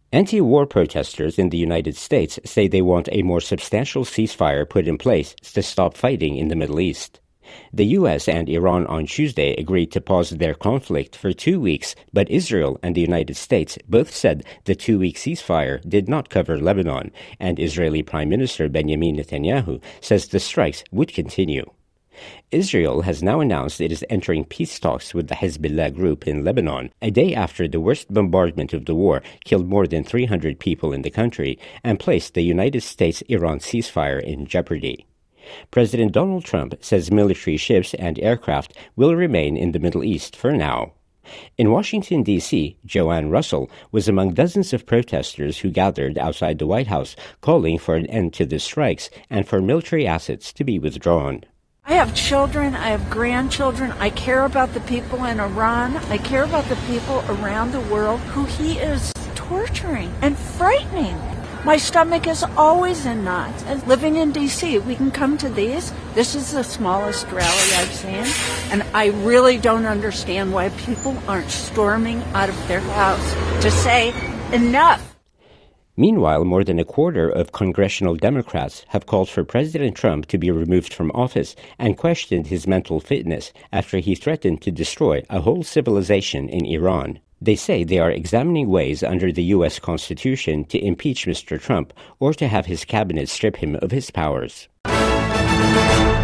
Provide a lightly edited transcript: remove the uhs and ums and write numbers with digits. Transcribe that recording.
Anti-war protesters in the United States say they want a more substantial ceasefire put in place to stop fighting in the Middle East. The U.S. and Iran on Tuesday agreed to pause their conflict for 2 weeks, but Israel and the United States both said the 2-week ceasefire did not cover Lebanon, and Israeli Prime Minister Benjamin Netanyahu says the strikes would continue. Israel has now announced it is entering peace talks with the Hezbollah group in Lebanon, a day after the worst bombardment of the war killed more than 300 people in the country and placed the United States-Iran ceasefire in jeopardy. President Donald Trump says military ships and aircraft will remain in the Middle East for now. In Washington, D.C., Joanne Russell was among dozens of protesters who gathered outside the White House calling for an end to the strikes and for military assets to be withdrawn. I have children, I have grandchildren, I care about the people in Iran, I care about the people around the world who he is torturing and frightening. My stomach is always in knots. And living in D.C., we can come to these. This is the smallest rally I've seen. And I really don't understand why people aren't storming out of their house to say, enough. Meanwhile, more than a quarter of congressional Democrats have called for President Trump to be removed from office and questioned his mental fitness after he threatened to destroy a whole civilization in Iran. They say they are examining ways under the U.S. Constitution to impeach Mr. Trump or to have his cabinet strip him of his powers.